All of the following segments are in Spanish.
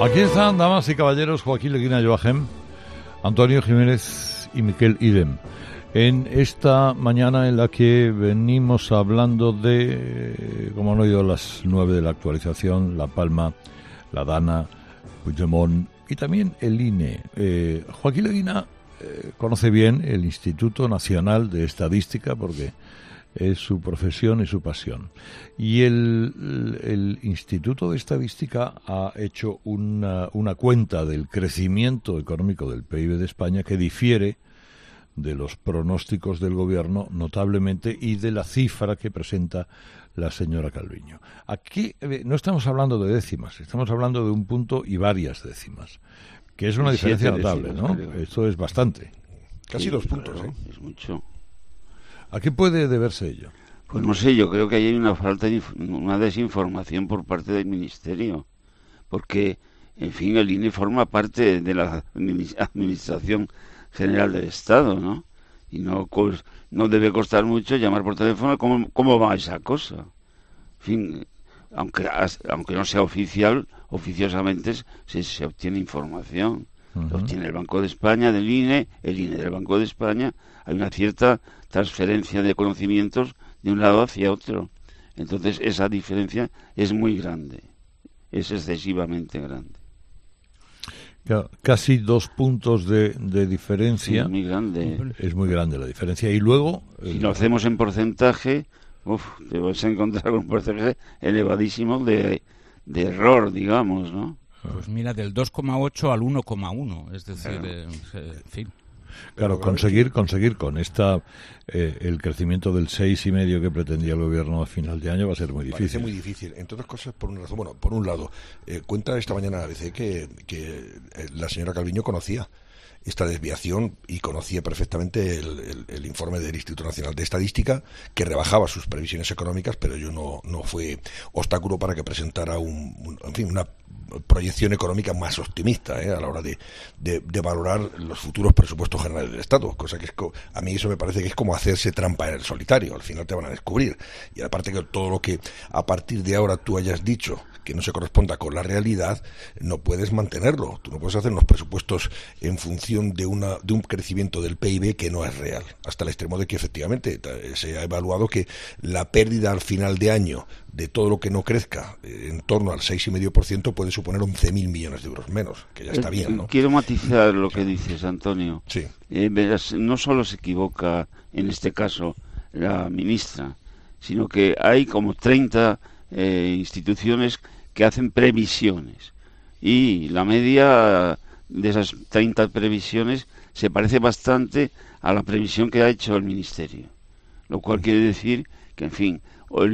Aquí están, damas y caballeros, Joaquín Leguina Joachim, Antonio Jiménez y Miquel Idem, en esta mañana en la que venimos hablando de, como han oído, las 9 de la actualización, La Palma, La Dana, Puigdemont y también el INE. Joaquín Leguina conoce bien el Instituto Nacional de Estadística porque es su profesión y su pasión. Y el Instituto de Estadística ha hecho una cuenta del crecimiento económico del PIB de España que difiere de los pronósticos del gobierno notablemente y de la cifra que presenta la señora Calviño. Aquí no estamos hablando de décimas, estamos hablando de un punto y varias décimas, que es una diferencia notable, ¿no? Esto es bastante. Casi 2 puntos, claro, es mucho. ¿A qué puede deberse ello? Pues no sé, yo creo que hay una falta de una desinformación por parte del Ministerio, porque, en fin, el INE forma parte de la Administración General del Estado, ¿no? Y no debe costar mucho llamar por teléfono cómo va esa cosa. En fin, aunque no sea oficial, oficiosamente se obtiene información. Uh-huh. Obtiene el Banco de España del INE, el INE del Banco de España. Hay una cierta transferencia de conocimientos de un lado hacia otro. Entonces esa diferencia es muy grande, es excesivamente grande. Casi 2 puntos de diferencia. Es muy grande. Es muy grande la diferencia. Y luego, si lo hacemos en porcentaje, te vas a encontrar con un porcentaje elevadísimo de error, digamos, ¿no? Pues mira, del 2,8 al 1,1, es decir, en fin. Claro, conseguir con esta el crecimiento del 6,5 que pretendía el gobierno a final de año va a ser muy difícil. Parece muy difícil. Entre otras cosas, por una razón. Bueno, por un lado, cuenta esta mañana la ABC que la señora Calviño conocía esta desviación y conocía perfectamente el informe del Instituto Nacional de Estadística, que rebajaba sus previsiones económicas, pero ello no fue obstáculo para que presentara una proyección económica más optimista a la hora de valorar los futuros presupuestos generales del Estado, cosa que a mí eso me parece que es como hacerse trampa en el solitario. Al final te van a descubrir, y aparte que todo lo que a partir de ahora tú hayas dicho que no se corresponda con la realidad, no puedes mantenerlo. Tú no puedes hacer unos presupuestos en función de un crecimiento del PIB que no es real, hasta el extremo de que efectivamente se ha evaluado que la pérdida al final de año de todo lo que no crezca en torno al 6,5% puede suponer 11.000 millones de euros menos, que ya está bien, ¿no? Quiero matizar lo que dices, Antonio. Sí. Verás, no solo se equivoca en este caso la ministra, sino que hay como 30 instituciones que hacen previsiones, y la media de esas 30 previsiones se parece bastante a la previsión que ha hecho el Ministerio, lo cual quiere decir que, en fin, o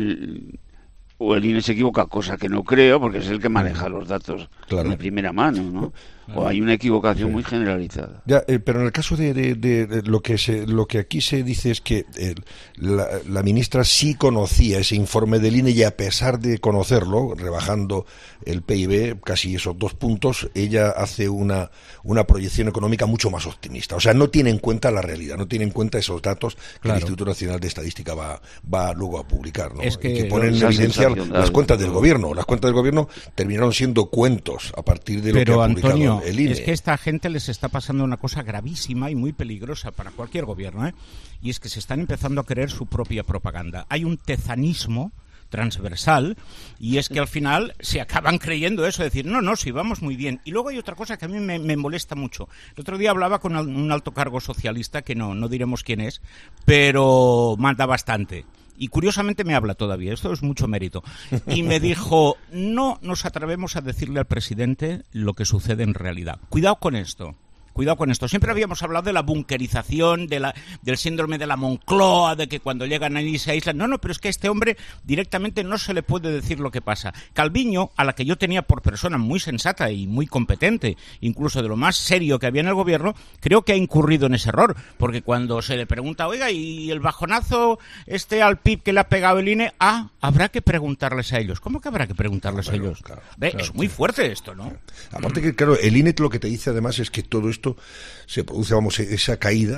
el INE se equivoca, cosa que no creo, porque es el que maneja los datos de primera mano, ¿no? O hay una equivocación muy generalizada. Ya, pero en el caso de lo que aquí se dice es que la ministra sí conocía ese informe del INE, y a pesar de conocerlo, rebajando el PIB casi esos 2 puntos, ella hace una proyección económica mucho más optimista. O sea, no tiene en cuenta la realidad, no tiene en cuenta esos datos que el Instituto Nacional de Estadística va luego a publicar, ¿no? Es que ponen en evidencia las cuentas del gobierno. Las cuentas del gobierno terminaron siendo cuentos a partir de lo que ha publicado el INE. Es que a esta gente les está pasando una cosa gravísima y muy peligrosa para cualquier gobierno, y es que se están empezando a creer su propia propaganda. Hay un tezanismo transversal, y es que al final se acaban creyendo eso, decir, no, si vamos muy bien. Y luego hay otra cosa que a mí me molesta mucho. El otro día hablaba con un alto cargo socialista, que no diremos quién es, pero manda bastante. Y curiosamente me habla todavía, esto es mucho mérito. Y me dijo, no nos atrevemos a decirle al presidente lo que sucede en realidad. Cuidado con esto. Siempre habíamos hablado de la bunkerización, del síndrome de la Moncloa, de que cuando llegan a se aíslan. No, pero es que a este hombre directamente no se le puede decir lo que pasa. Calviño, a la que yo tenía por persona muy sensata y muy competente, incluso de lo más serio que había en el gobierno, creo que ha incurrido en ese error, porque cuando se le pregunta, oiga, ¿y el bajonazo al PIB que le ha pegado el INE? Habrá que preguntarles a ellos. ¿Cómo que habrá que preguntarles a ellos? Claro, es muy fuerte esto, ¿no? Aparte que, claro, el INE lo que te dice además es que todo esto se produce, esa caída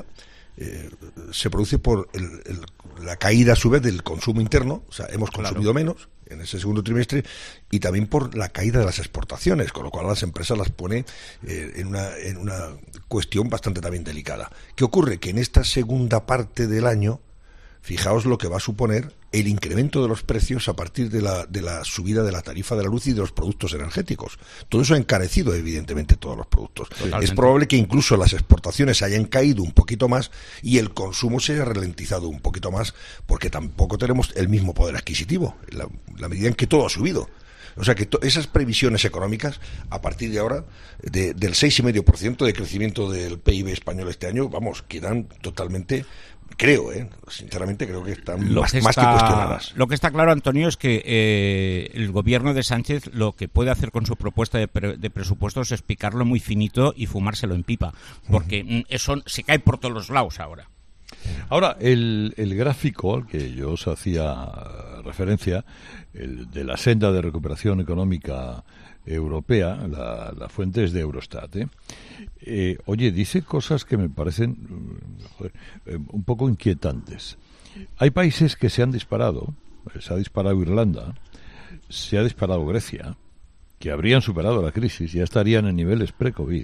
se produce por la caída a su vez del consumo interno, o sea, hemos consumido menos en ese segundo trimestre, y también por la caída de las exportaciones, con lo cual las empresas las pone en una cuestión bastante también delicada. ¿Qué ocurre? Que en esta segunda parte del año, fijaos lo que va a suponer el incremento de los precios a partir de la subida de la tarifa de la luz y de los productos energéticos. Todo eso ha encarecido, evidentemente, todos los productos. Totalmente. Es probable que incluso las exportaciones hayan caído un poquito más y el consumo se haya ralentizado un poquito más, porque tampoco tenemos el mismo poder adquisitivo, en la medida en que todo ha subido. O sea que esas previsiones económicas, a partir de ahora, del 6,5% de crecimiento del PIB español este año, vamos, quedan totalmente... sinceramente creo que están más que cuestionadas. Lo que está claro, Antonio, es que el gobierno de Sánchez lo que puede hacer con su propuesta de presupuestos es picarlo muy finito y fumárselo en pipa, porque eso se cae por todos los lados ahora. Ahora, el gráfico al que yo os hacía referencia, el de la senda de recuperación económica europea, la fuente es de Eurostat, oye, dice cosas que me parecen un poco inquietantes. Hay países que se han disparado, se ha disparado Irlanda, se ha disparado Grecia, que habrían superado la crisis, ya estarían en niveles pre-COVID.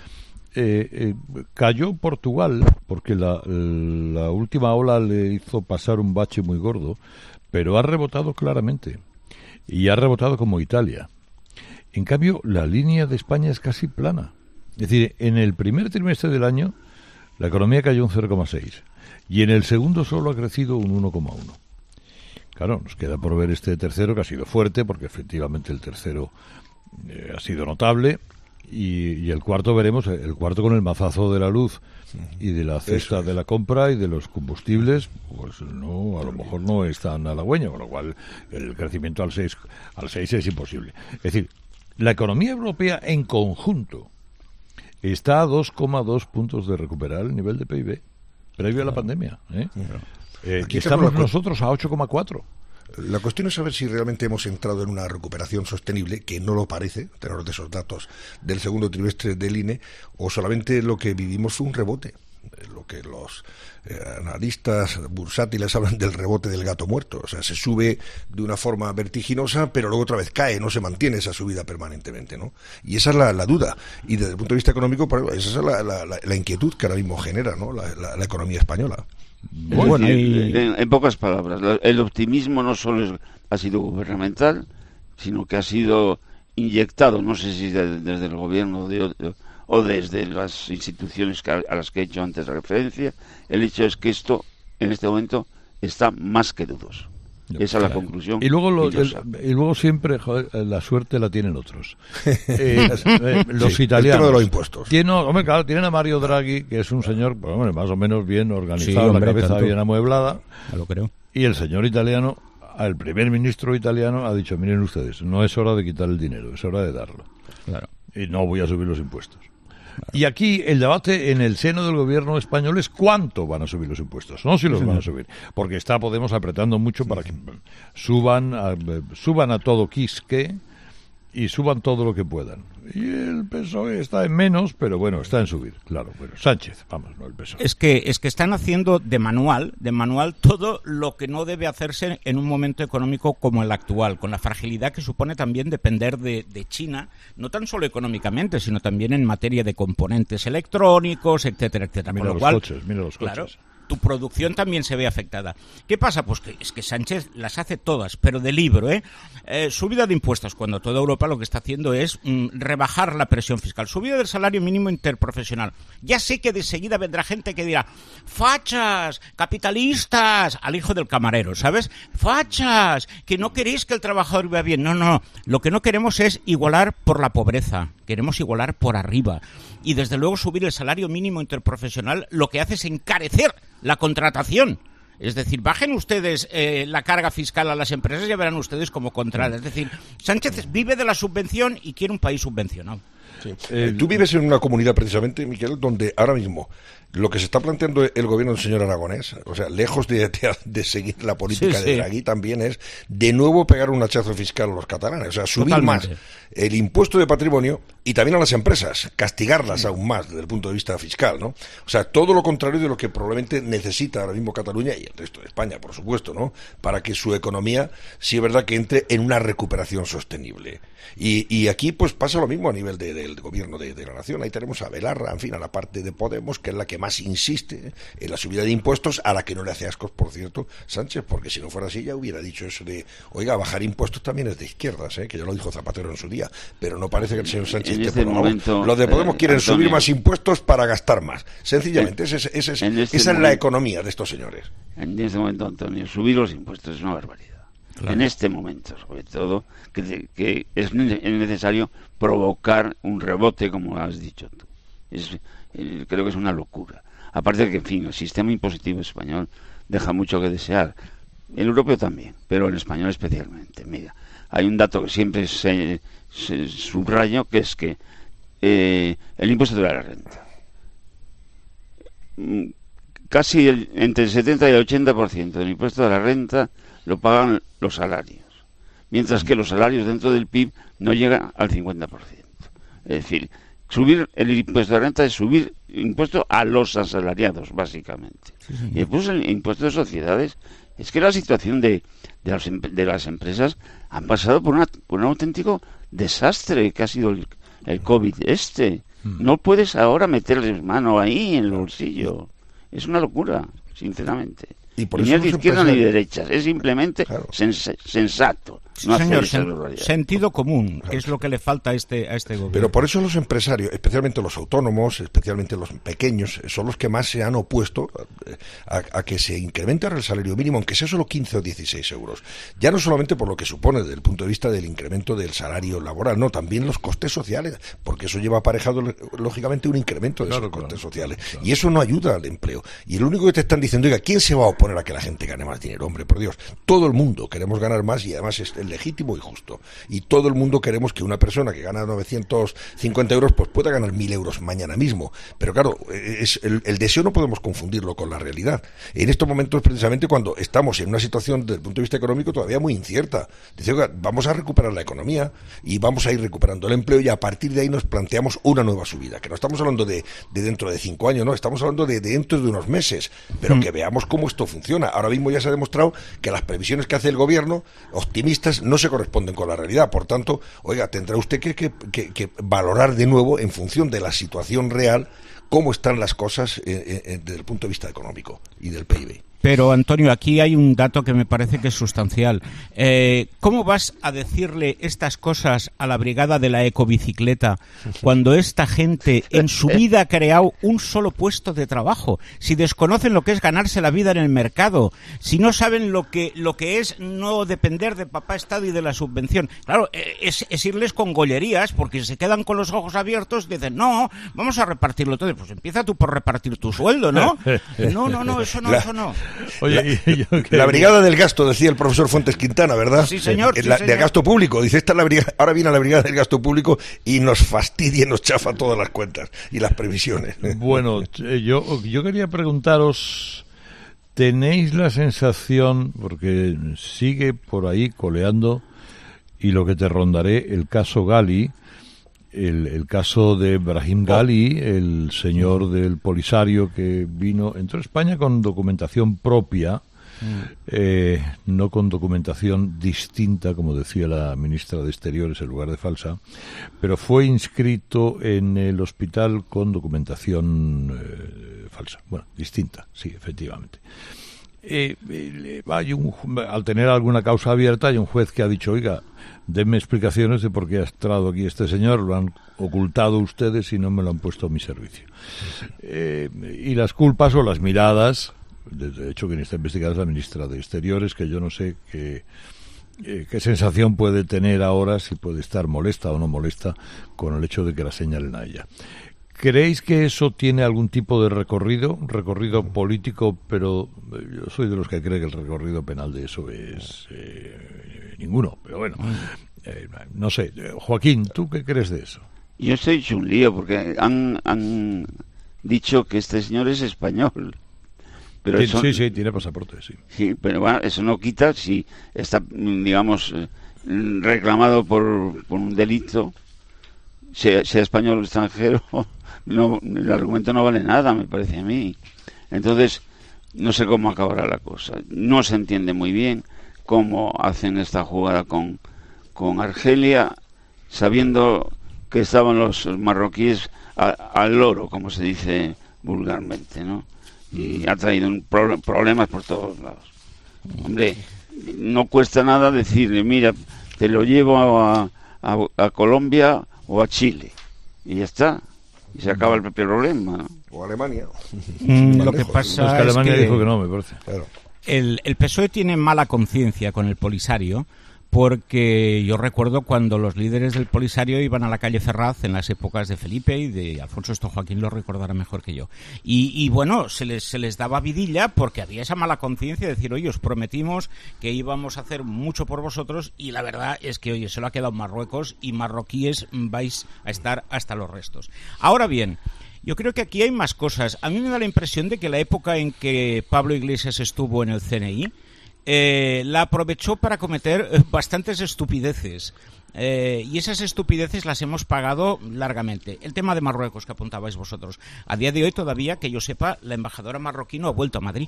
Cayó Portugal, porque la última ola le hizo pasar un bache muy gordo, pero ha rebotado claramente, y ha rebotado como Italia. En cambio, la línea de España es casi plana. Es decir, en el primer trimestre del año, la economía cayó un 0,6 y en el segundo solo ha crecido un 1,1. Claro, nos queda por ver este tercero, que ha sido fuerte, porque efectivamente el tercero ha sido notable, y el cuarto veremos, el cuarto con el mazazo de la luz y de la cesta de la compra y de los combustibles, pues no, a lo mejor no es tan halagüeño, con lo cual el crecimiento al 6 es imposible. Es decir, la economía europea en conjunto está a 2,2 puntos de recuperar el nivel de PIB previo a la pandemia. Estamos nosotros a 8,4. La cuestión es saber si realmente hemos entrado en una recuperación sostenible, que no lo parece, a tenor de esos datos del segundo trimestre del INE, o solamente lo que vivimos fue un rebote. Lo que los analistas bursátiles hablan del rebote del gato muerto. O sea, se sube de una forma vertiginosa, pero luego otra vez cae, no se mantiene esa subida permanentemente, ¿no? Y esa es la duda. Y desde el punto de vista económico, esa es la inquietud que ahora mismo genera, ¿no?, la economía española. Bueno, en pocas palabras, el optimismo no solo ha sido gubernamental, sino que ha sido inyectado, no sé si desde el gobierno o desde las instituciones a las que he hecho antes referencia. El hecho es que esto, en este momento, está más que dudoso. Esa es la conclusión. Y luego siempre, joder, la suerte la tienen otros. Los italianos. El tema de los impuestos. Tienen a Mario Draghi, que es un señor, pues, hombre, más o menos bien organizado, la cabeza bien amueblada. Lo creo. Y el señor italiano, el primer ministro italiano, ha dicho: miren ustedes, no es hora de quitar el dinero, es hora de darlo. Claro. Y no voy a subir los impuestos. Y aquí el debate en el seno del gobierno español es cuánto van a subir los impuestos, no si los van a subir, porque está Podemos apretando mucho para que suban a todo quisque y suban todo lo que puedan. Y el PSOE está en menos, pero bueno, está en subir, claro. Bueno, Sánchez, vamos, no el PSOE. Es que están haciendo de manual todo lo que no debe hacerse en un momento económico como el actual, con la fragilidad que supone también depender de China, no tan solo económicamente, sino también en materia de componentes electrónicos, etcétera, etcétera. Mira los coches. Claro, tu producción también se ve afectada. ¿Qué pasa? Pues que es que Sánchez las hace todas, pero de libro, subida de impuestos, cuando toda Europa lo que está haciendo es rebajar la presión fiscal. Subida del salario mínimo interprofesional. Ya sé que de seguida vendrá gente que dirá: fachas, capitalistas, al hijo del camarero, ¿sabes? Fachas, que no queréis que el trabajador viva bien. No. Lo que no queremos es igualar por la pobreza. Queremos igualar por arriba. Y desde luego subir el salario mínimo interprofesional lo que hace es encarecer la contratación. Es decir, bajen ustedes la carga fiscal a las empresas, ya verán ustedes cómo controla. Es decir, Sánchez vive de la subvención y quiere un país subvencionado. Sí. Tú vives en una comunidad precisamente, Miquel, donde ahora mismo lo que se está planteando el gobierno del señor Aragonés, o sea, lejos de seguir la política de Draghi, también es de nuevo pegar un hachazo fiscal a los catalanes, o sea, subir más el impuesto de patrimonio y también a las empresas, castigarlas aún más desde el punto de vista fiscal, ¿no? O sea, todo lo contrario de lo que probablemente necesita ahora mismo Cataluña y el resto de España, por supuesto, ¿no? Para que su economía, sí es verdad que entre en una recuperación sostenible. Y aquí pues pasa lo mismo a nivel del gobierno de la nación. Ahí tenemos a Belarra, en fin, a la parte de Podemos, que es la que más insiste en la subida de impuestos, a la que no le hace ascos, por cierto, Sánchez, porque si no fuera así ya hubiera dicho eso de, oiga, bajar impuestos también es de izquierdas, que ya lo dijo Zapatero en su día, pero no parece que el señor Sánchez esté por momento, los de Podemos quieren Antonio, subir más impuestos para gastar más. Sencillamente, esa es la economía de estos señores. En este momento, Antonio, subir los impuestos es una barbaridad. Claro. En este momento, sobre todo, que es necesario provocar un rebote, como has dicho tú. Creo que es una locura. Aparte de que, en fin, el sistema impositivo español deja mucho que desear. El europeo también, pero el español especialmente. Mira, hay un dato que siempre se subrayo, que es que el impuesto de la renta. Casi entre el 70 y el 80% del impuesto de la renta lo pagan los salarios, mientras que los salarios dentro del PIB no llegan al 50%. Es decir, subir el impuesto de renta es subir impuesto a los asalariados, básicamente. Sí, y después el impuesto de sociedades, es que la situación de las empresas han pasado por un auténtico desastre que ha sido el COVID No puedes ahora meterles mano ahí en el bolsillo. Es una locura, sinceramente. Y por ni es de izquierda ni de derecha, es simplemente sensato. No señor, sentido común, que es lo que le falta a este gobierno. Pero por eso los empresarios, especialmente los autónomos, especialmente los pequeños, son los que más se han opuesto a que se incremente ahora el salario mínimo, aunque sea solo 15 o 16 euros. Ya no solamente por lo que supone desde el punto de vista del incremento del salario laboral, no, también los costes sociales, porque eso lleva aparejado, lógicamente, un incremento de esos costes sociales. Claro. Y eso no ayuda al empleo. Y lo único que te están diciendo, oiga, ¿quién se va a oponer a que la gente gane más dinero? Hombre, por Dios, todo el mundo queremos ganar más y además es legítimo y justo. Y todo el mundo queremos que una persona que gana 950 euros pues pueda ganar 1.000 euros mañana mismo. Pero claro, el deseo no podemos confundirlo con la realidad. En estos momentos, precisamente, cuando estamos en una situación desde el punto de vista económico todavía muy incierta, dice, oiga, vamos a recuperar la economía y vamos a ir recuperando el empleo y a partir de ahí nos planteamos una nueva subida. Que no estamos hablando de dentro de 5 años, no, estamos hablando de dentro de unos meses, pero que veamos cómo esto funciona. Ahora mismo ya se ha demostrado que las previsiones que hace el gobierno, optimistas, no se corresponden con la realidad. Por tanto, oiga, tendrá usted que valorar de nuevo, en función de la situación real, cómo están las cosas desde el punto de vista económico y del PIB. Pero, Antonio, aquí hay un dato que me parece que es sustancial. ¿Cómo vas a decirle estas cosas a la brigada de la ecobicicleta cuando esta gente en su vida ha creado un solo puesto de trabajo? Si desconocen lo que es ganarse la vida en el mercado, si no saben lo que es no depender de papá Estado y de la subvención. Claro, es irles con gollerías, porque si se quedan con los ojos abiertos, dicen, no, vamos a repartirlo todo. Pues empieza tú por repartir tu sueldo, ¿no? No, eso no. Oye, la brigada del gasto, decía el profesor Fuentes Quintana, ¿verdad? Sí, señor. Del gasto público. Dice, esta es la brigada, ahora viene la brigada del gasto público y nos fastidia y nos chafa todas las cuentas y las previsiones. Bueno, yo quería preguntaros, ¿tenéis la sensación, porque sigue por ahí coleando, y lo que te rondaré, el caso Gali, el caso de Brahim Gali, el señor del Polisario que entró a España con documentación propia, no con documentación distinta, como decía la ministra de Exteriores, en lugar de falsa, pero fue inscrito en el hospital con documentación falsa, bueno, distinta, sí, efectivamente. Al tener alguna causa abierta, hay un juez que ha dicho, oiga, denme explicaciones de por qué ha entrado aquí este señor, lo han ocultado ustedes y no me lo han puesto a mi servicio. Y las culpas o las miradas, de hecho quien está investigada es la ministra de Exteriores, que yo no sé qué sensación puede tener ahora, si puede estar molesta o no molesta con el hecho de que la señalen a ella. ¿Creéis que eso tiene algún tipo de recorrido político? Pero yo soy de los que cree que el recorrido penal de eso es ninguno. Pero bueno, no sé. Joaquín, ¿tú qué crees de eso? Yo estoy hecho un lío porque han dicho que este señor es español. Pero sí, eso, sí, tiene pasaporte, sí. Sí, pero bueno, eso no quita si está, digamos, reclamado por un delito, sea español o extranjero, no, el argumento no vale nada, me parece a mí. Entonces, no sé cómo acabará la cosa. No se entiende muy bien cómo hacen esta jugada con Argelia, sabiendo que estaban los marroquíes al loro, como se dice vulgarmente, ¿no? Y ha traído problemas por todos lados. Hombre, no cuesta nada decirle, mira, te lo llevo a Colombia o a Chile, y ya está, y se acaba el problema, ¿no? O a Alemania. Lo que pasa es que Alemania dijo que no, me parece. Claro. El PSOE tiene mala conciencia con el Polisario, porque yo recuerdo cuando los líderes del Polisario iban a la calle Ferraz en las épocas de Felipe y de Alfonso, esto Joaquín lo recordará mejor que yo. Y bueno, se les daba vidilla porque había esa mala conciencia de decir, oye, os prometimos que íbamos a hacer mucho por vosotros, y la verdad es que, oye, se lo ha quedado Marruecos y marroquíes vais a estar hasta los restos. Ahora bien, yo creo que aquí hay más cosas. A mí me da la impresión de que la época en que Pablo Iglesias estuvo en el CNI, la aprovechó para cometer bastantes estupideces. Y esas estupideces las hemos pagado largamente. El tema de Marruecos que apuntabais vosotros. A día de hoy todavía, que yo sepa, la embajadora marroquí no ha vuelto a Madrid.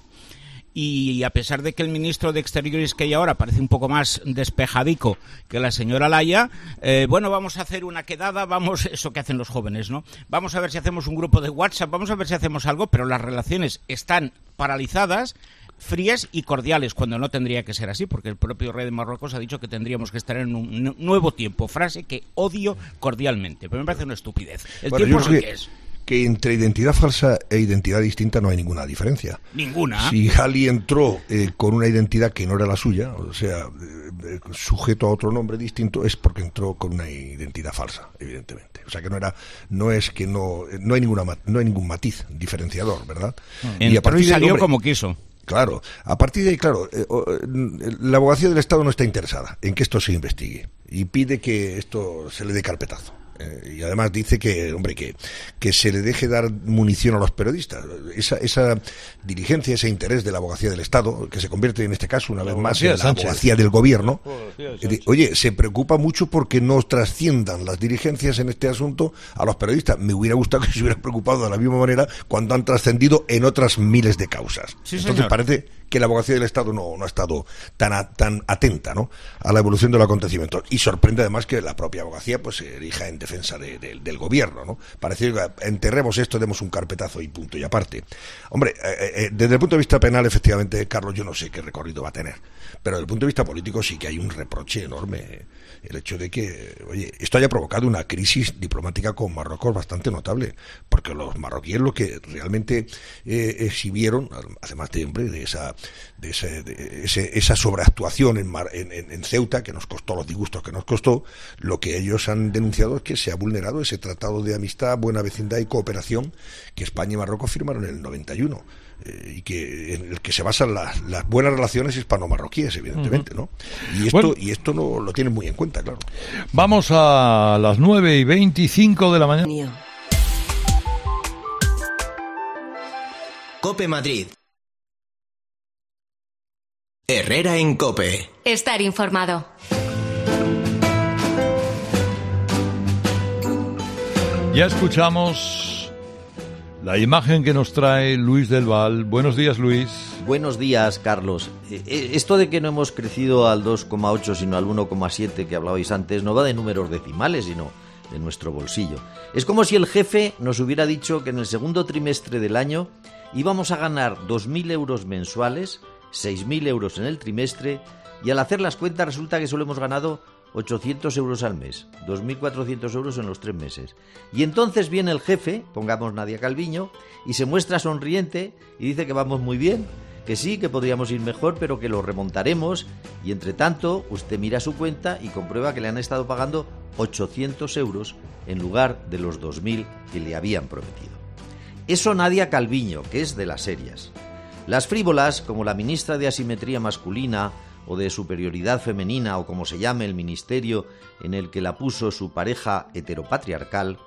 Y a pesar de que el ministro de Exteriores que hay ahora parece un poco más despejadico que la señora Laya, bueno, vamos a hacer una quedada, eso que hacen los jóvenes, ¿no? Vamos a ver si hacemos un grupo de WhatsApp, vamos a ver si hacemos algo, pero las relaciones están paralizadas, frías y cordiales, cuando no tendría que ser así, porque el propio rey de Marruecos ha dicho que tendríamos que estar en un nuevo tiempo, frase que odio cordialmente, pero me parece una estupidez. El tiempo es lo que es. Que entre identidad falsa e identidad distinta no hay ninguna diferencia. Ninguna. Si Ali entró con una identidad que no era la suya, o sea, sujeto a otro nombre distinto, es porque entró con una identidad falsa, evidentemente. O sea que no hay ningún matiz diferenciador, ¿verdad? Y a partir salió como quiso. Claro, a partir de ahí, claro, la abogacía del Estado no está interesada en que esto se investigue y pide que esto se le dé carpetazo. Y además dice que, hombre, que se le deje dar munición a los periodistas. Esa diligencia, ese interés de la abogacía del Estado, que se convierte en este caso una vez más en la abogacía del gobierno, oye, se preocupa mucho porque no trasciendan las diligencias en este asunto a los periodistas. Me hubiera gustado que se hubiera preocupado de la misma manera cuando han trascendido en otras miles de causas. Sí, entonces señor. Parece que la abogacía del Estado no ha estado tan atenta, ¿no?, a la evolución de los acontecimientos. Y sorprende además que la propia abogacía pues se erija en defensa del gobierno, ¿no? Parece que enterremos esto, demos un carpetazo y punto y aparte. Hombre, desde el punto de vista penal, efectivamente, Carlos, yo no sé qué recorrido va a tener, pero desde el punto de vista político sí que hay un reproche enorme. El hecho de que, oye, esto haya provocado una crisis diplomática con Marruecos bastante notable, porque los marroquíes lo que realmente exhibieron, además de esa sobreactuación en Ceuta, que nos costó los disgustos que nos costó, lo que ellos han denunciado es que se ha vulnerado ese tratado de amistad, buena vecindad y cooperación que España y Marruecos firmaron en el 91. Y que en el que se basan las buenas relaciones hispano-marroquíes, evidentemente, ¿no? Y esto no lo tienen muy en cuenta, claro. Vamos a las 9:25 de la mañana. COPE Madrid. Herrera en COPE. Estar informado. Ya escuchamos la imagen que nos trae Luis del Val. Buenos días, Luis. Buenos días, Carlos. Esto de que no hemos crecido al 2,8 sino al 1,7 que hablabais antes no va de números decimales, sino de nuestro bolsillo. Es como si el jefe nos hubiera dicho que en el segundo trimestre del año íbamos a ganar 2.000 euros mensuales, 6.000 euros en el trimestre, y al hacer las cuentas resulta que solo hemos ganado 800 euros al mes, 2.400 euros en los 3 meses. Y entonces viene el jefe, pongamos Nadia Calviño, y se muestra sonriente y dice que vamos muy bien, que sí, que podríamos ir mejor, pero que lo remontaremos, y entre tanto usted mira su cuenta y comprueba que le han estado pagando 800 euros en lugar de los 2.000 que le habían prometido. Eso Nadia Calviño, que es de las serias. Las frívolas, como la ministra de Asimetría Masculina o de Superioridad Femenina, o como se llame el ministerio en el que la puso su pareja heteropatriarcal,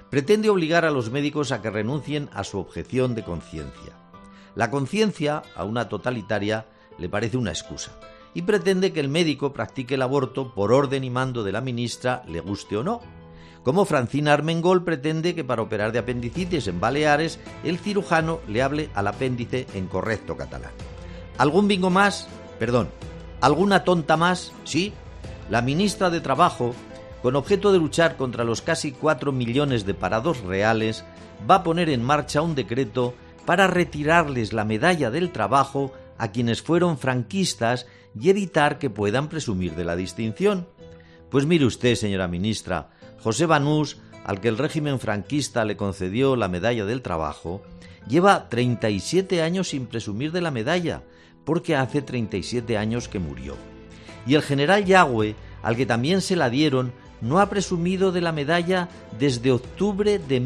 pretende obligar a los médicos a que renuncien a su objeción de conciencia. La conciencia, a una totalitaria, le parece una excusa y pretende que el médico practique el aborto por orden y mando de la ministra, le guste o no. Como Francina Armengol pretende que para operar de apendicitis en Baleares, el cirujano le hable al apéndice en correcto catalán. ¿Algún bingo más? Perdón, ¿alguna tonta más? Sí. La ministra de Trabajo, con objeto de luchar contra los casi 4 millones de parados reales, va a poner en marcha un decreto para retirarles la medalla del trabajo a quienes fueron franquistas y evitar que puedan presumir de la distinción. Pues mire usted, señora ministra, José Banús, al que el régimen franquista le concedió la medalla del trabajo, lleva 37 años sin presumir de la medalla, porque hace 37 años que murió. Y el general Yagüe, al que también se la dieron, no ha presumido de la medalla desde octubre de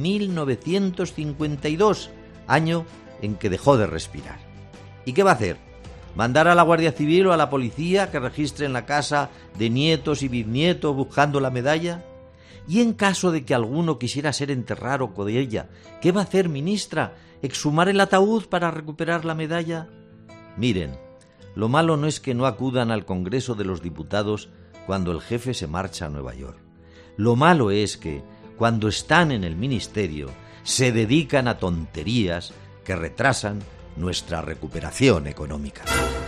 1952, año en que dejó de respirar. ¿Y qué va a hacer? ¿Mandar a la Guardia Civil o a la policía que registren la casa de nietos y bisnietos buscando la medalla? Y en caso de que alguno quisiera ser enterrado con ella, ¿qué va a hacer, ministra? ¿Exhumar el ataúd para recuperar la medalla? Miren, lo malo no es que no acudan al Congreso de los Diputados cuando el jefe se marcha a Nueva York. Lo malo es que, cuando están en el ministerio, se dedican a tonterías que retrasan nuestra recuperación económica.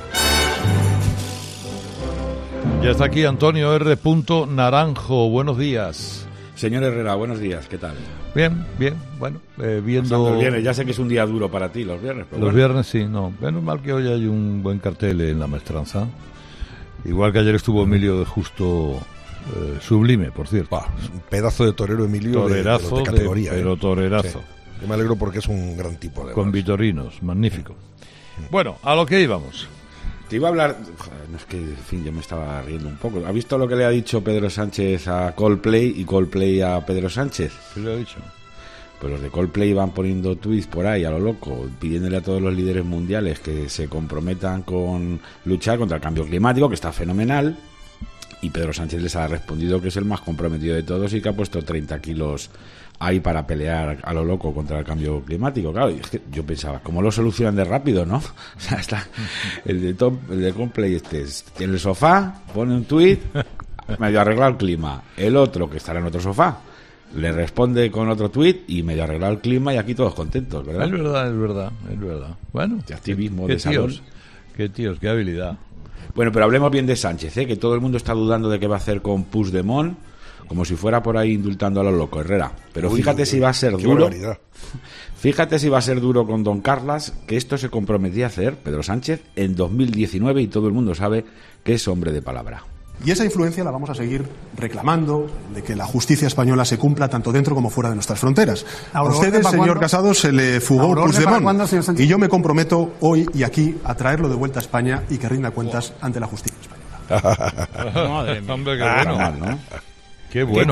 Ya está aquí Antonio R. Naranjo. Buenos días. Señor Herrera, buenos días, ¿qué tal? Bien, bueno, viendo... Pasando el viernes, ya sé que es un día duro para ti, los viernes. Pero los viernes sí, no. Menos mal que hoy hay un buen cartel en La Maestranza. Igual que ayer estuvo Emilio de Justo, sublime, por cierto. Un pedazo de torero Emilio, torerazo de categoría. Pero torerazo. Sí. Yo me alegro porque es un gran tipo. Además. Con vitorinos, magnífico. Bueno, a lo que íbamos. Te iba a hablar... Joder, no es que, en fin, yo me estaba riendo un poco. ¿Ha visto lo que le ha dicho Pedro Sánchez a Coldplay y Coldplay a Pedro Sánchez? ¿Qué le ha dicho? Pues los de Coldplay van poniendo tweets por ahí a lo loco, pidiéndole a todos los líderes mundiales que se comprometan con luchar contra el cambio climático, que está fenomenal, y Pedro Sánchez les ha respondido que es el más comprometido de todos y que ha puesto 30 kilos ahí para pelear a lo loco contra el cambio climático. Claro, y es que yo pensaba, ¿cómo lo solucionan de rápido, no? O sea, está el de Coldplay en el sofá, pone un tuit, medio arreglado el clima. El otro, que estará en otro sofá, le responde con otro tuit y medio arreglado el clima y aquí todos contentos, ¿verdad? Es verdad. Bueno, de activismo, qué de salón. Qué tíos, qué habilidad. Bueno, pero hablemos bien de Sánchez, que todo el mundo está dudando de qué va a hacer con Puigdemont, como si fuera por ahí indultando a lo loco, Herrera. Pero fíjate si va a ser duro. Fíjate si va a ser duro con don Carlas, que esto se comprometía a hacer Pedro Sánchez en 2019 y todo el mundo sabe que es hombre de palabra. Y esa influencia la vamos a seguir reclamando, de que la justicia española se cumpla tanto dentro como fuera de nuestras fronteras. A ustedes, señor Casado, se le fugó Puigdemont, y yo me comprometo hoy y aquí a traerlo de vuelta a España y que rinda cuentas ante la justicia española. Madre mía, hombre, qué bueno. ¿no? Qué bueno.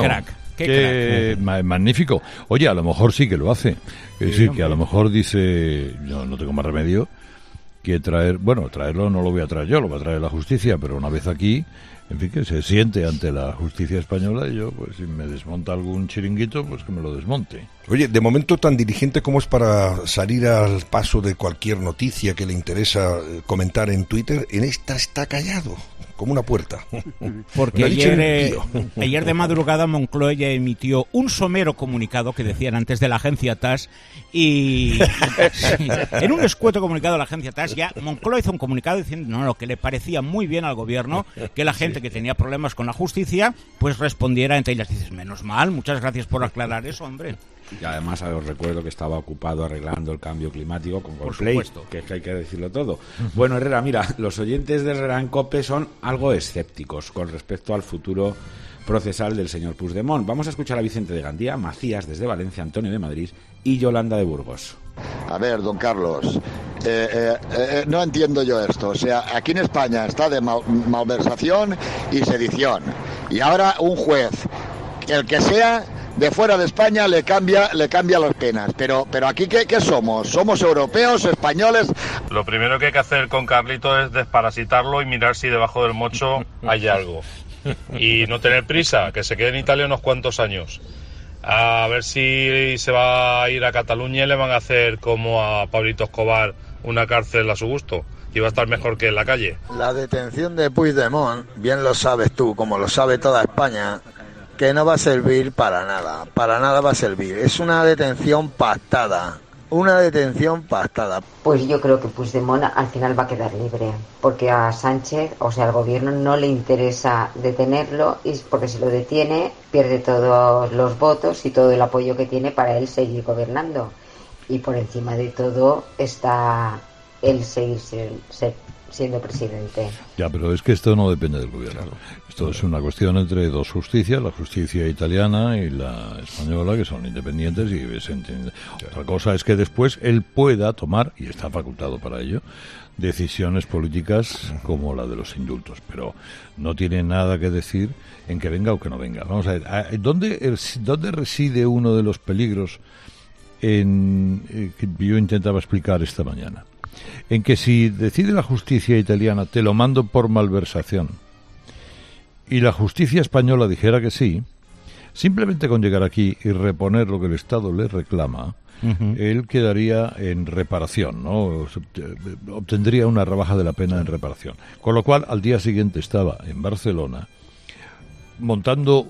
Qué crack. Magnífico. Oye, a lo mejor sí que lo hace. Es decir, que a lo mejor dice, no tengo más remedio que traerlo no lo voy a traer yo, lo va a traer la justicia, pero una vez aquí, en fin, que se siente ante la justicia española y yo, pues si me desmonta algún chiringuito, pues que me lo desmonte. Oye, de momento tan diligente como es para salir al paso de cualquier noticia que le interesa comentar en Twitter, en esta está callado, como una puerta. Porque ayer de madrugada Moncloa ya emitió un somero comunicado que decían antes de la agencia TAS y sí, en un escueto comunicado de la agencia TAS ya Moncloa hizo un comunicado diciendo que le parecía muy bien al gobierno que la gente que tenía problemas con la justicia pues respondiera. Entre ellas dices, menos mal, muchas gracias por aclarar eso, hombre. Y además os recuerdo que estaba ocupado arreglando el cambio climático con Coldplay, que es que hay que decirlo todo. Bueno, Herrera, mira, los oyentes de Herrera en COPE son algo escépticos con respecto al futuro procesal del señor Puigdemont. Vamos a escuchar a Vicente de Gandía, Macías desde Valencia, Antonio de Madrid y Yolanda de Burgos. A ver, don Carlos, no entiendo yo esto. O sea, aquí en España está de malversación y sedición. Y ahora un juez, el que sea de fuera de España, le cambia las penas. Pero aquí, ¿qué somos? ¿Somos europeos, españoles? Lo primero que hay que hacer con Carlito es desparasitarlo y mirar si debajo del mocho hay algo. Y no tener prisa, que se quede en Italia unos cuantos años. A ver si se va a ir a Cataluña y le van a hacer como a Pablito Escobar una cárcel a su gusto. Y va a estar mejor que en la calle. La detención de Puigdemont, bien lo sabes tú, como lo sabe toda España, que no va a servir para nada va a servir. Es una detención pactada. Pues yo creo que Puigdemont al final va a quedar libre, porque a Sánchez, o sea, al gobierno no le interesa detenerlo, y porque si lo detiene pierde todos los votos y todo el apoyo que tiene para él seguir gobernando. Y por encima de todo está él seguir siendo presidente. Ya, pero es que esto no depende del gobierno. Claro. Esto es una cuestión entre dos justicias, la justicia italiana y la española, que son independientes y se entiende. Otra cosa es que después él pueda tomar, y está facultado para ello, decisiones políticas como la de los indultos, pero no tiene nada que decir en que venga o que no venga. Vamos a ver, ¿dónde reside uno de los peligros que yo intentaba explicar esta mañana? En que si decide la justicia italiana, te lo mando por malversación, y la justicia española dijera que sí, simplemente con llegar aquí y reponer lo que el Estado le reclama, él quedaría en reparación, ¿no? Obtendría una rebaja de la pena en reparación. Con lo cual, al día siguiente estaba en Barcelona montando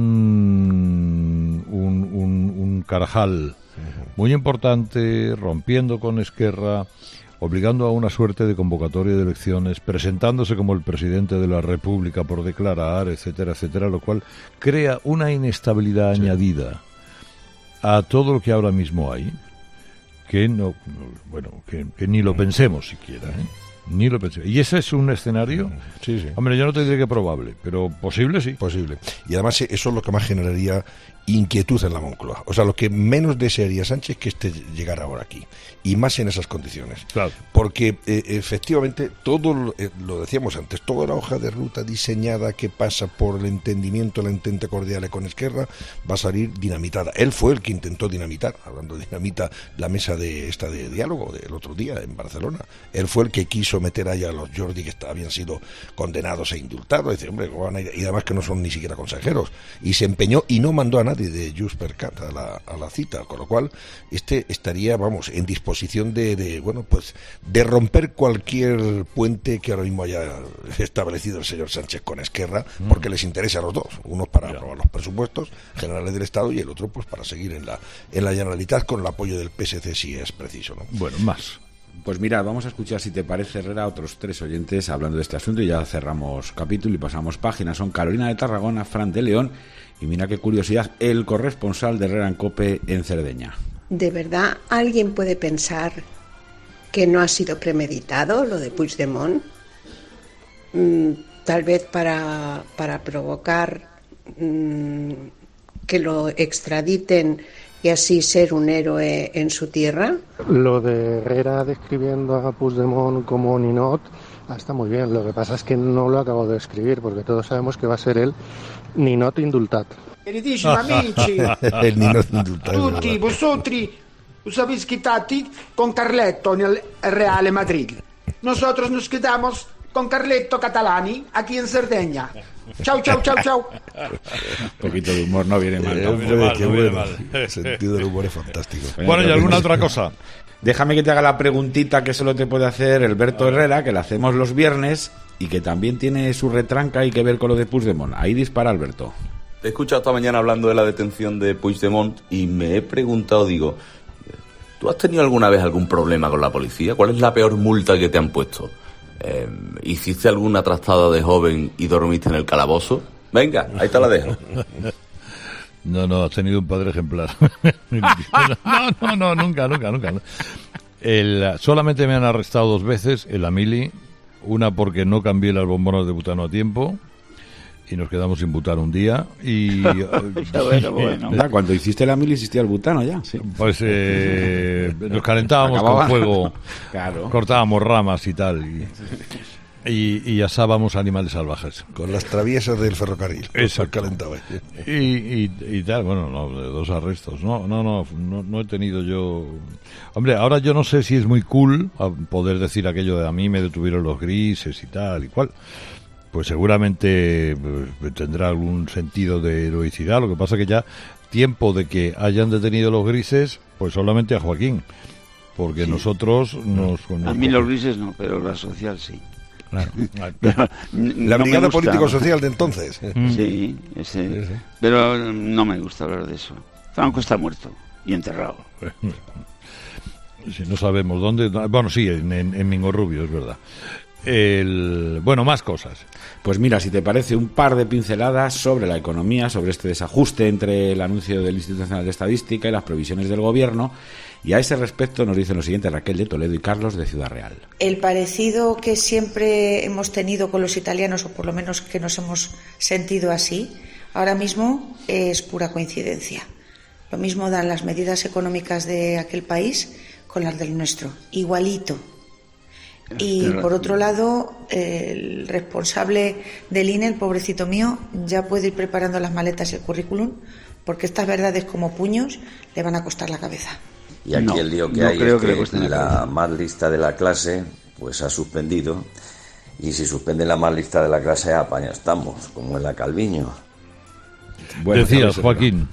un carajal muy importante, rompiendo con Esquerra, obligando a una suerte de convocatoria de elecciones, presentándose como el presidente de la República por declarar, etcétera, etcétera, lo cual crea una inestabilidad añadida a todo lo que ahora mismo hay, que que ni lo pensemos siquiera, ¿eh? Ni lo pensé. ¿Y ese es un escenario? Sí. Hombre, yo no te diré que probable, pero posible sí. Posible. Y además eso es lo que más generaría inquietud en la Moncloa. O sea, lo que menos desearía Sánchez que llegara ahora aquí. Y más en esas condiciones. Claro. Porque efectivamente, todo lo decíamos antes, toda la hoja de ruta diseñada que pasa por el entendimiento, la entente cordial con Esquerra, va a salir dinamitada. Él fue el que intentó dinamitar, hablando de dinamita, la mesa de diálogo del otro día en Barcelona. Él fue el que quiso meter allá a los Jordi que habían sido condenados e indultados. Dice, hombre, ¿cómo van a ir? Y además que no son ni siquiera consejeros. Y se empeñó y no mandó a nadie de Junts per Cat a la cita, con lo cual estaría, en disposición de romper cualquier puente que ahora mismo haya establecido el señor Sánchez con Esquerra, porque les interesa a los dos, unos para aprobar los presupuestos generales del Estado y el otro pues para seguir en la Generalitat con el apoyo del PSC si es preciso, ¿no? Bueno, más. Pues mira, vamos a escuchar, si te parece, Herrera, a otros 3 oyentes hablando de este asunto y ya cerramos capítulo y pasamos página. Son Carolina de Tarragona, Fran de León y mira qué curiosidad, el corresponsal de Herrera en COPE en Cerdeña. ¿De verdad alguien puede pensar que no ha sido premeditado lo de Puigdemont? Tal vez para provocar que lo extraditen y así ser un héroe en su tierra. Lo de Herrera describiendo a Puigdemont como ninot está muy bien, lo que pasa es que no lo acabo de escribir porque todos sabemos que va a ser el ninot indultat. Queridissimi amici, el ninot indultat. Tutti vosotros os habéis quedado con Carletto en el Real Madrid. Nosotros nos quedamos con Carletto Catalani aquí en Cerdeña. Chao. Un poquito de humor no viene mal. El sentido del humor es fantástico. Bueno, ¿y alguna otra cosa? Déjame que te haga la preguntita que solo te puede hacer Alberto Herrera, que la hacemos los viernes y que también tiene su retranca y que ver con lo de Puigdemont. Ahí dispara, Alberto. Te he escuchado esta mañana hablando de la detención de Puigdemont y me he preguntado, ¿tú has tenido alguna vez algún problema con la policía? ¿Cuál es la peor multa que te han puesto? ¿Hiciste alguna trastada de joven y dormiste en el calabozo? Venga, ahí te la dejo. No, has tenido un padre ejemplar. No, nunca. Solamente me han arrestado 2 veces en la mili, una porque no cambié las bombonas de butano a tiempo y nos quedamos sin butano un día y bueno. Cuando hiciste la mili existía el butano ya, sí. Pues nos calentábamos con fuego, claro. Cortábamos ramas y tal y asábamos animales salvajes con las traviesas del ferrocarril. Exacto. Calentaba y tal. Bueno, no, de 2 arrestos no he tenido yo. Hombre, ahora yo no sé si es muy cool poder decir aquello de a mí me detuvieron los grises y tal y cual. Pues seguramente tendrá algún sentido de heroicidad. Lo que pasa que ya tiempo de que hayan detenido los grises, pues solamente a Joaquín, porque nosotros a mí los grises no, pero la social sí. Claro. La brigada político-social de entonces. Sí, ese. Sí. Pero no me gusta hablar de eso. Franco está muerto y enterrado. Si no sabemos dónde. Bueno, sí, en Mingorrubio, es verdad. Bueno, más cosas. Pues mira, si te parece, un par de pinceladas sobre la economía, sobre este desajuste entre el anuncio del Instituto Nacional de Estadística y las previsiones del Gobierno. Y a ese respecto nos dicen lo siguiente Raquel de Toledo y Carlos de Ciudad Real. El parecido que siempre hemos tenido con los italianos, o por lo menos que nos hemos sentido así, ahora mismo es pura coincidencia. Lo mismo dan las medidas económicas de aquel país con las del nuestro, igualito. Y por otro lado, el responsable del INE, el pobrecito mío, ya puede ir preparando las maletas y el currículum, porque estas verdades como puños le van a costar la cabeza. Y aquí el lío que hay es que la más lista de la clase pues ha suspendido, y si suspenden la más lista de la clase, apaña estamos, como en la Calviño. Bueno, decías, Joaquín.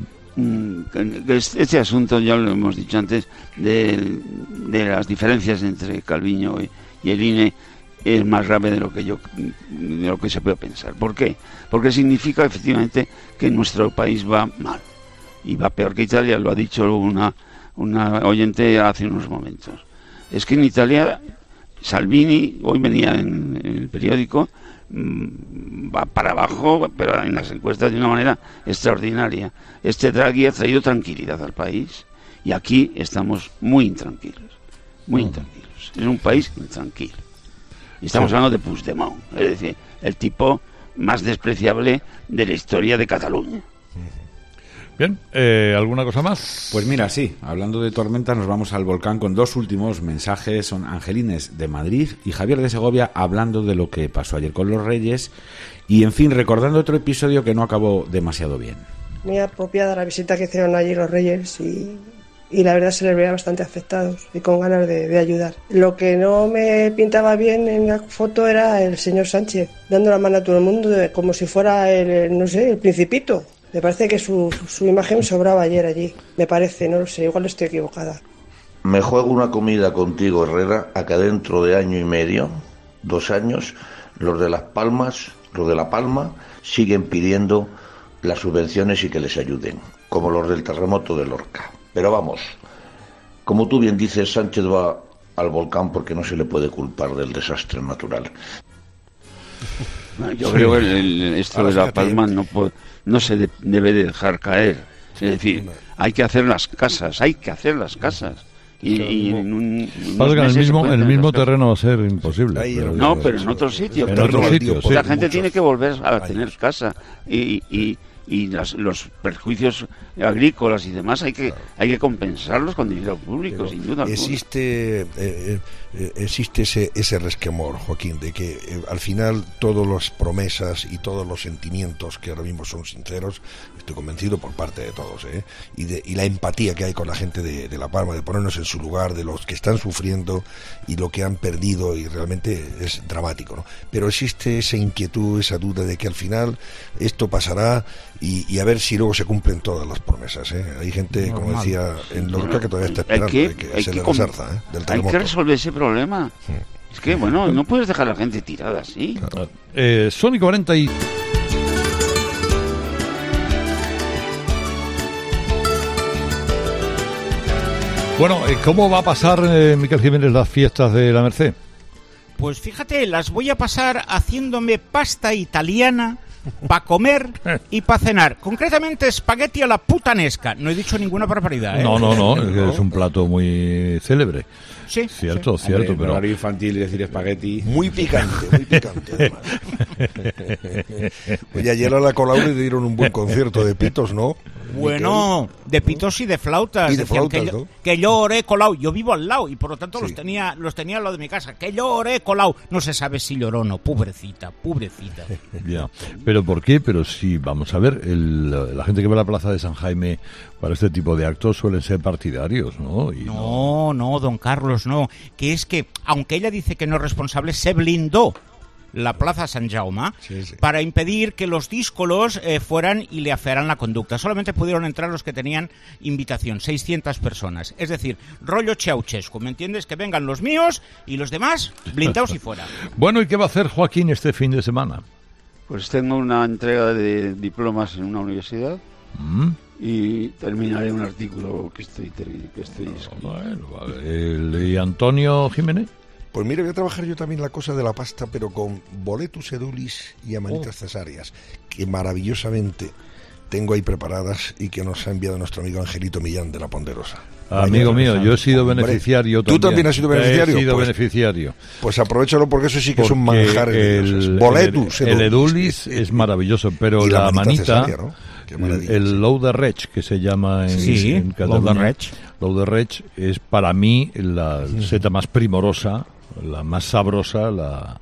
Este asunto, ya lo hemos dicho antes, de las diferencias entre Calviño y el INE es más grave de lo que se puede pensar. ¿Por qué? Porque significa efectivamente que nuestro país va mal y va peor que Italia. Lo ha dicho una oyente hace unos momentos. Es que en Italia Salvini, hoy venía en el periódico, va para abajo, pero en las encuestas de una manera extraordinaria. Este Draghi ha traído tranquilidad al país y aquí estamos muy intranquilos, muy intranquilos. Es un país intranquilo. Y estamos hablando de Puigdemont, es decir, el tipo más despreciable de la historia de Cataluña. Bien, ¿alguna cosa más? Pues mira, sí, hablando de tormentas nos vamos al volcán con dos últimos mensajes. Son Angelines de Madrid y Javier de Segovia hablando de lo que pasó ayer con los Reyes y, en fin, recordando otro episodio que no acabó demasiado bien. Muy apropiada la visita que hicieron allí los Reyes y la verdad se les veía bastante afectados y con ganas de ayudar. Lo que no me pintaba bien en la foto era el señor Sánchez dando la mano a todo el mundo como si fuera el Principito. Me parece que su imagen sobraba ayer allí. Me parece, no lo sé, igual estoy equivocada. Me juego una comida contigo, Herrera, a que dentro de año y medio, 2 años, los de Las Palmas, los de La Palma, siguen pidiendo las subvenciones y que les ayuden, como los del terremoto de Lorca. Pero vamos, como tú bien dices, Sánchez va al volcán porque no se le puede culpar del desastre natural. Yo creo que esto de La Palma no se debe de dejar caer. Es decir, hay que hacer las casas. Y en el mismo terreno va a ser imposible. Pero en otros sitios. La gente tiene que volver a tener casa y los perjuicios agrícolas y demás hay que compensarlos con dinero público, sin duda. Existe ese resquemor, Joaquín, de que al final todas las promesas y todos los sentimientos que ahora mismo son sinceros, estoy convencido por parte de todos, y la empatía que hay con la gente de La Palma, de ponernos en su lugar, de los que están sufriendo y lo que han perdido, y realmente es dramático, ¿no? Pero existe esa inquietud, esa duda de que al final esto pasará y a ver si luego se cumplen todas las promesas, Hay gente, como decía, en Lorca que todavía está esperando que se le resarza del terremoto. Hay que resolver ese problema. Es que, no puedes dejar a la gente tirada así. Sony 40 y... Bueno, ¿cómo va a pasar, Miquel Jiménez, las fiestas de la Merced? Pues fíjate, las voy a pasar haciéndome pasta italiana para comer y para cenar. Concretamente, espagueti a la putanesca. No he dicho ninguna barbaridad, ¿eh? No, es un plato muy célebre. Sí, cierto, Hombre, pero horario infantil y decir espagueti. Muy picante además. Oye, ayer a la Colau le dieron un buen concierto de pitos, ¿no? Bueno, de pitos y de flautas. Y de flautas, que yo oré Colau. Yo vivo al lado y por lo tanto los tenía al lado de mi casa. Que yo oré Colau. No se sabe si lloró o no. Pobrecita. Ya. ¿Pero por qué? Pero sí, vamos a ver, la gente que va a la Plaza de San Jaime para este tipo de actos suelen ser partidarios, ¿no? No, don Carlos, no. Que es que, aunque ella dice que no es responsable, se blindó la Plaza San Jaume, para impedir que los díscolos fueran y le afearan la conducta. Solamente pudieron entrar los que tenían invitación, 600 personas. Es decir, rollo Ceausescu, ¿me entiendes? Que vengan los míos y los demás blindados y fuera. Bueno, ¿y qué va a hacer Joaquín este fin de semana? Pues tengo una entrega de diplomas en una universidad y terminaré un artículo que estoy escribiendo. Bueno, vale. ¿Y Antonio Jiménez? Pues mire, voy a trabajar yo también la cosa de la pasta, pero con boletus edulis y amanitas cesáreas, que maravillosamente tengo ahí preparadas y que nos ha enviado nuestro amigo Angelito Millán de La Ponderosa. Amigo mío, yo he sido beneficiario también. ¿Tú también has sido beneficiario? He sido beneficiario. Pues aprovechalo porque eso sí que es un manjar. Boletus el edulis es maravilloso, pero y la manita, cesárea, ¿no? el Louderreig, que se llama en catalán, Louderreig es para mí la seta más primorosa, la más sabrosa,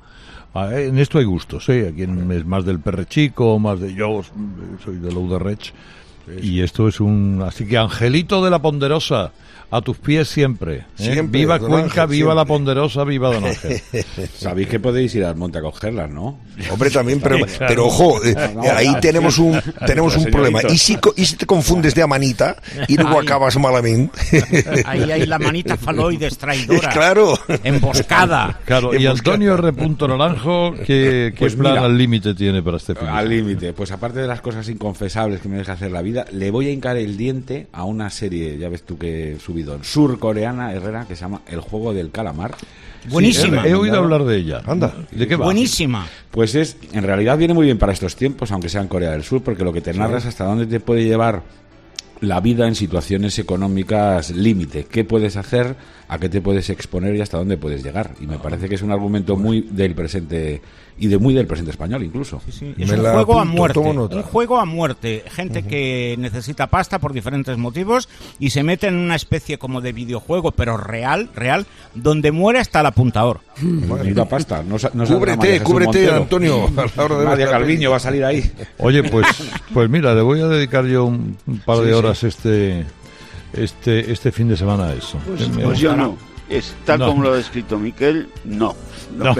en esto hay gustos, Hay quien es más del perrechico, más de yo soy de Louderreig. Y esto es así que Angelito de La Ponderosa, a tus pies siempre. Siempre, viva Don Cuenca, Ángel, viva siempre. La Ponderosa, viva Don Ángel. Sabéis que podéis ir al monte a cogerlas, ¿no? Hombre, también, pero ojo, ahí tenemos un problema. ¿Y si te confundes de amanita y luego acabas malamente? Ahí hay la manita faloides traidora. Claro. Emboscada. Claro, y Antonio R. Naranjo, ¿qué Pues plan mira, al límite tiene para este fin? Al límite, pues aparte de las cosas inconfesables que me deja hacer la vida, le voy a hincar el diente a una serie, ya ves tú que subidón, surcoreana, Herrera, que se llama El Juego del Calamar. Buenísima. He oído hablar de ella. Anda. ¿De qué va? Buenísima. Pues en realidad viene muy bien para estos tiempos, aunque sea en Corea del Sur, porque lo que te narra es hasta dónde te puede llevar la vida en situaciones económicas límite. ¿Qué puedes hacer? ¿A qué te puedes exponer? Y hasta dónde puedes llegar. Y me parece que es un argumento muy del presente y muy del presente español incluso. Es un juego a muerte. Un juego a muerte. Gente que necesita pasta por diferentes motivos y se mete en una especie como de videojuego, pero real, donde muere hasta el apuntador. Necesita pasta. Cúbrete, Antonio. María Calviño va a salir ahí. Oye, pues mira, le voy a dedicar yo un par de horas este fin de semana a eso. Pues yo no. Es tal como lo ha descrito Miquel, no. No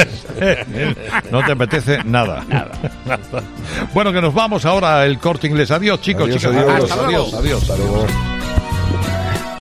te apetece nada. Bueno, que nos vamos ahora al Corte Inglés. Adiós, chicos, chicas. Adiós. Adiós.